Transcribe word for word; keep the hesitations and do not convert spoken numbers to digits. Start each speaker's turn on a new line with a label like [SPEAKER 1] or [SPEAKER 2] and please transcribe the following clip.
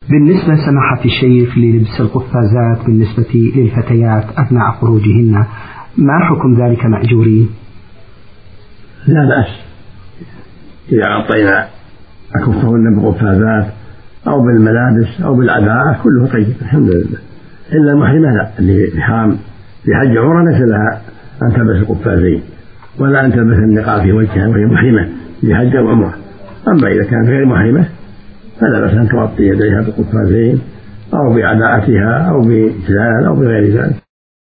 [SPEAKER 1] بالنسبة سماحة الشيخ للبس القفازات بالنسبة للفتيات أثناء خروجهن، ما حكم ذلك مأجورين؟
[SPEAKER 2] لا بأس إذا غطينا أكفهن بقفازات أو بالملابس أو بالعباءة كله طيب الحمد لله. إلا المحرمة لا، اللي بحام في حج عمره ليس لها أن تلبس القفازين ولا أن تلبس النقاب في وجهها وهي محرمة في حج أو عمره. أما إذا كانت غير محرمة فلا بأس أن تغطي يديها بقفازين أو بعباءتها أو بإسلال أو بغير ذلك.